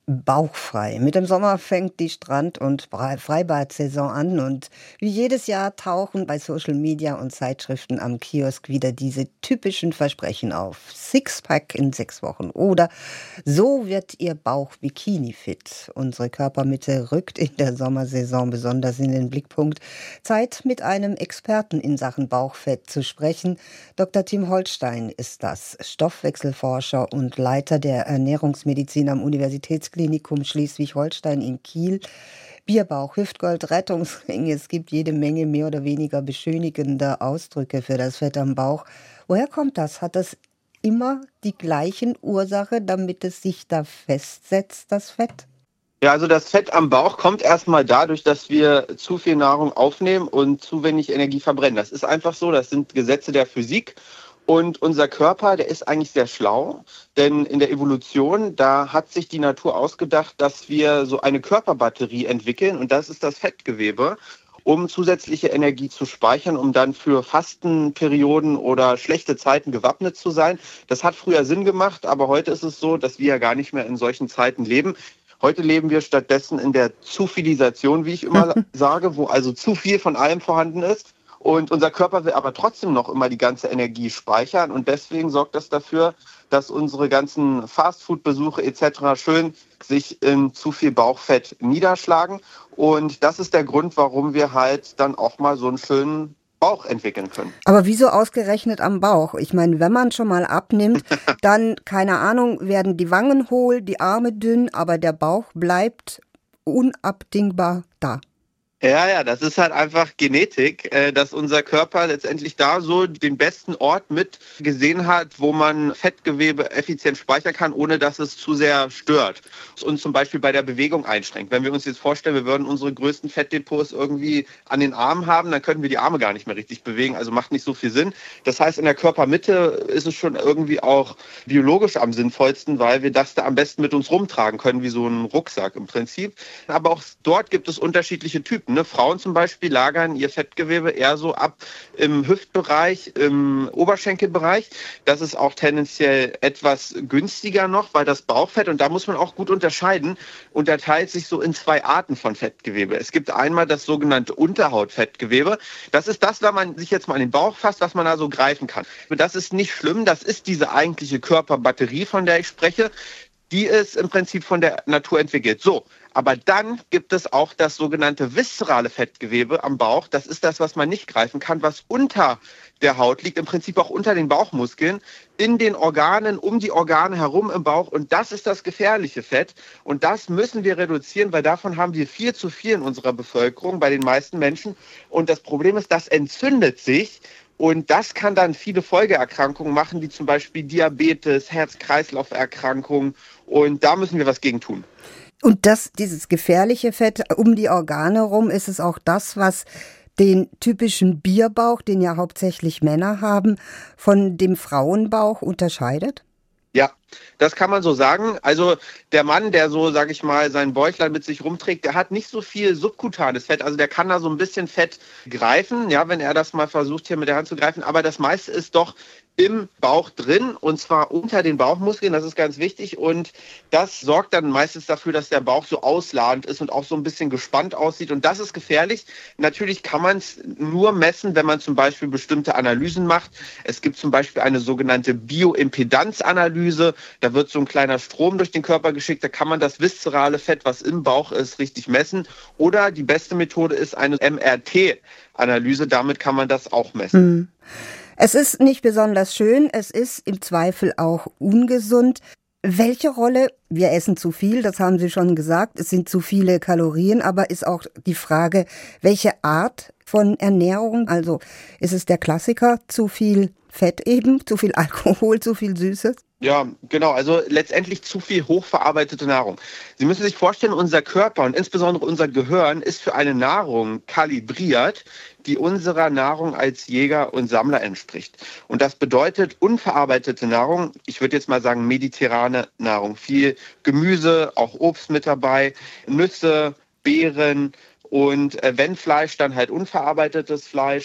Bauchfrei. Mit dem Sommer fängt die Strand- und Freibad-Saison an und wie jedes Jahr tauchen bei Social Media und Zeitschriften am Kiosk wieder diese typischen Versprechen auf. Sixpack in 6 Wochen oder so wird Ihr Bauch Bikini-fit. Unsere Körpermitte rückt in der Sommersaison besonders in den Blickpunkt. Zeit, mit einem Experten in Sachen Bauchfett zu sprechen. Dr. Tim Holstein ist das, Stoffwechselforscher und Leiter der Ernährungsmedizin am Universitätsklinikum Schleswig-Holstein in Kiel. Bierbauch, Hüftgold, Rettungsring. Es gibt jede Menge mehr oder weniger beschönigender Ausdrücke für das Fett am Bauch. Woher kommt das? Hat das immer die gleichen Ursache, damit es sich da festsetzt, das Fett? Ja, also das Fett am Bauch kommt erstmal dadurch, dass wir zu viel Nahrung aufnehmen und zu wenig Energie verbrennen. Das ist einfach so, das sind Gesetze der Physik. Und unser Körper, der ist eigentlich sehr schlau, denn in der Evolution, da hat sich die Natur ausgedacht, dass wir so eine Körperbatterie entwickeln und das ist das Fettgewebe, um zusätzliche Energie zu speichern, um dann für Fastenperioden oder schlechte Zeiten gewappnet zu sein. Das hat früher Sinn gemacht, aber heute ist es so, dass wir ja gar nicht mehr in solchen Zeiten leben. Heute leben wir stattdessen in der Zufilisation, wie ich immer sage, wo also zu viel von allem vorhanden ist. Und unser Körper will aber trotzdem noch immer die ganze Energie speichern. Und deswegen sorgt das dafür, dass unsere ganzen Fastfood-Besuche etc. schön sich in zu viel Bauchfett niederschlagen. Und das ist der Grund, warum wir halt dann auch mal so einen schönen Bauch entwickeln können. Aber wieso ausgerechnet am Bauch? Ich meine, wenn man schon mal abnimmt, dann, keine Ahnung, werden die Wangen hohl, die Arme dünn, aber der Bauch bleibt unabdingbar da. Ja, das ist halt einfach Genetik, dass unser Körper letztendlich da so den besten Ort mit gesehen hat, wo man Fettgewebe effizient speichern kann, ohne dass es zu sehr stört und zum Beispiel bei der Bewegung einschränkt. Wenn wir uns jetzt vorstellen, wir würden unsere größten Fettdepots irgendwie an den Armen haben, dann könnten wir die Arme gar nicht mehr richtig bewegen, also macht nicht so viel Sinn. Das heißt, in der Körpermitte ist es schon irgendwie auch biologisch am sinnvollsten, weil wir das da am besten mit uns rumtragen können, wie so ein Rucksack im Prinzip. Aber auch dort gibt es unterschiedliche Typen. Frauen zum Beispiel lagern ihr Fettgewebe eher so ab im Hüftbereich, im Oberschenkelbereich. Das ist auch tendenziell etwas günstiger noch, weil das Bauchfett, und da muss man auch gut unterscheiden, unterteilt sich so in 2 Arten von Fettgewebe. Es gibt einmal das sogenannte Unterhautfettgewebe. Das ist das, wenn man sich jetzt mal an den Bauch fasst, was man da so greifen kann. Das ist nicht schlimm, das ist diese eigentliche Körperbatterie, von der ich spreche. Die ist im Prinzip von der Natur entwickelt. So, aber dann gibt es auch das sogenannte viszerale Fettgewebe am Bauch. Das ist das, was man nicht greifen kann, was unter der Haut liegt, im Prinzip auch unter den Bauchmuskeln, in den Organen, um die Organe herum im Bauch. Und das ist das gefährliche Fett. Und das müssen wir reduzieren, weil davon haben wir viel zu viel in unserer Bevölkerung, bei den meisten Menschen. Und das Problem ist, das entzündet sich. Und das kann dann viele Folgeerkrankungen machen, wie zum Beispiel Diabetes, Herz-Kreislauf-Erkrankungen. Und da müssen wir was gegen tun. Und dieses gefährliche Fett um die Organe rum, ist es auch das, was den typischen Bierbauch, den ja hauptsächlich Männer haben, von dem Frauenbauch unterscheidet? Ja, das kann man so sagen. Also der Mann, der so, sage ich mal, sein Bäuchlein mit sich rumträgt, der hat nicht so viel subkutanes Fett. Also der kann da so ein bisschen Fett greifen, ja, wenn er das mal versucht, hier mit der Hand zu greifen. Aber das meiste ist doch im Bauch drin und zwar unter den Bauchmuskeln. Das ist ganz wichtig und das sorgt dann meistens dafür, dass der Bauch so ausladend ist und auch so ein bisschen gespannt aussieht. Und das ist gefährlich. Natürlich kann man es nur messen, wenn man zum Beispiel bestimmte Analysen macht. Es gibt zum Beispiel eine sogenannte Bioimpedanzanalyse. Da wird so ein kleiner Strom durch den Körper geschickt. Da kann man das viszerale Fett, was im Bauch ist, richtig messen. Oder die beste Methode ist eine MRT-Analyse. Damit kann man das auch messen. Es ist nicht besonders schön, es ist im Zweifel auch ungesund. Welche Rolle, wir essen zu viel, das haben Sie schon gesagt, es sind zu viele Kalorien, aber ist auch die Frage, welche Art von Ernährung, also ist es der Klassiker, zu viel Fett eben, zu viel Alkohol, zu viel Süßes? Ja, genau. Also letztendlich zu viel hochverarbeitete Nahrung. Sie müssen sich vorstellen, unser Körper und insbesondere unser Gehirn ist für eine Nahrung kalibriert, die unserer Nahrung als Jäger und Sammler entspricht. Und das bedeutet unverarbeitete Nahrung, ich würde jetzt mal sagen mediterrane Nahrung. Viel Gemüse, auch Obst mit dabei, Nüsse, Beeren und wenn Fleisch, dann halt unverarbeitetes Fleisch.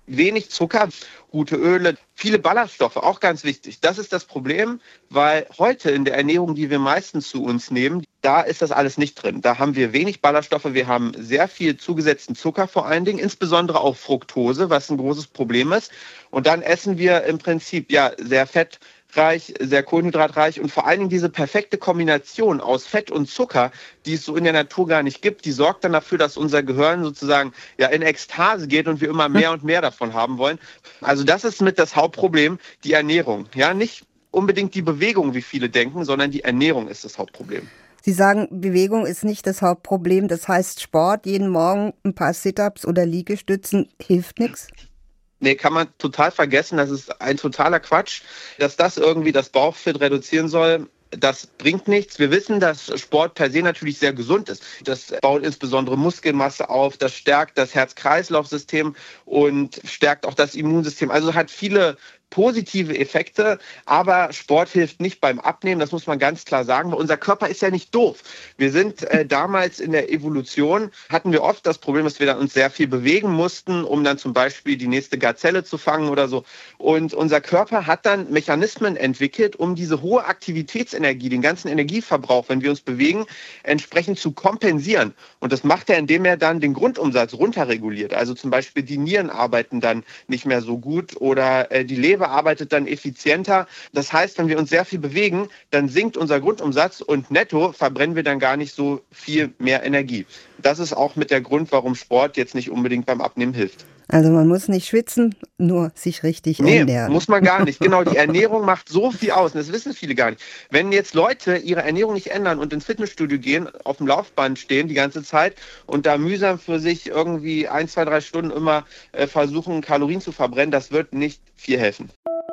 wenig Zucker, gute Öle, viele Ballaststoffe, auch ganz wichtig. Das ist das Problem, weil heute in der Ernährung, die wir meistens zu uns nehmen, da ist das alles nicht drin. Da haben wir wenig Ballaststoffe, wir haben sehr viel zugesetzten Zucker vor allen Dingen, insbesondere auch Fructose, was ein großes Problem ist. Und dann essen wir im Prinzip sehr fettreich, sehr kohlenhydratreich und vor allen Dingen diese perfekte Kombination aus Fett und Zucker, die es so in der Natur gar nicht gibt, die sorgt dann dafür, dass unser Gehirn sozusagen in Ekstase geht und wir immer mehr und mehr davon haben wollen. Also das ist mit das Hauptproblem, die Ernährung. Ja, nicht unbedingt die Bewegung, wie viele denken, sondern die Ernährung ist das Hauptproblem. Sie sagen, Bewegung ist nicht das Hauptproblem. Das heißt, Sport, jeden Morgen ein paar Sit-ups oder Liegestützen hilft nichts? Nee, kann man total vergessen. Das ist ein totaler Quatsch, dass das irgendwie das Bauchfett reduzieren soll. Das bringt nichts. Wir wissen, dass Sport per se natürlich sehr gesund ist. Das baut insbesondere Muskelmasse auf, das stärkt das Herz-Kreislauf-System und stärkt auch das Immunsystem. Also hat viele positive Effekte, aber Sport hilft nicht beim Abnehmen, das muss man ganz klar sagen, weil unser Körper ist ja nicht doof. Wir sind damals in der Evolution, hatten wir oft das Problem, dass wir dann uns sehr viel bewegen mussten, um dann zum Beispiel die nächste Gazelle zu fangen oder so. Und unser Körper hat dann Mechanismen entwickelt, um diese hohe Aktivitätsenergie, den ganzen Energieverbrauch, wenn wir uns bewegen, entsprechend zu kompensieren. Und das macht er, indem er dann den Grundumsatz runterreguliert. Also zum Beispiel die Nieren arbeiten dann nicht mehr so gut oder die Leber arbeitet dann effizienter. Das heißt, wenn wir uns sehr viel bewegen, dann sinkt unser Grundumsatz und netto verbrennen wir dann gar nicht so viel mehr Energie. Das ist auch mit der Grund, warum Sport jetzt nicht unbedingt beim Abnehmen hilft. Also man muss nicht schwitzen, nur sich richtig ernähren. Nee, muss man gar nicht. Genau, die Ernährung macht so viel aus und das wissen viele gar nicht. Wenn jetzt Leute ihre Ernährung nicht ändern und ins Fitnessstudio gehen, auf dem Laufband stehen die ganze Zeit und da mühsam für sich irgendwie 1, 2, 3 Stunden immer versuchen, Kalorien zu verbrennen, das wird nicht viel helfen.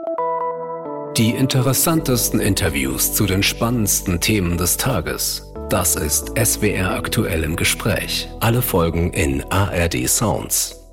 Die interessantesten Interviews zu den spannendsten Themen des Tages. Das ist SWR aktuell im Gespräch. Alle Folgen in ARD Sounds.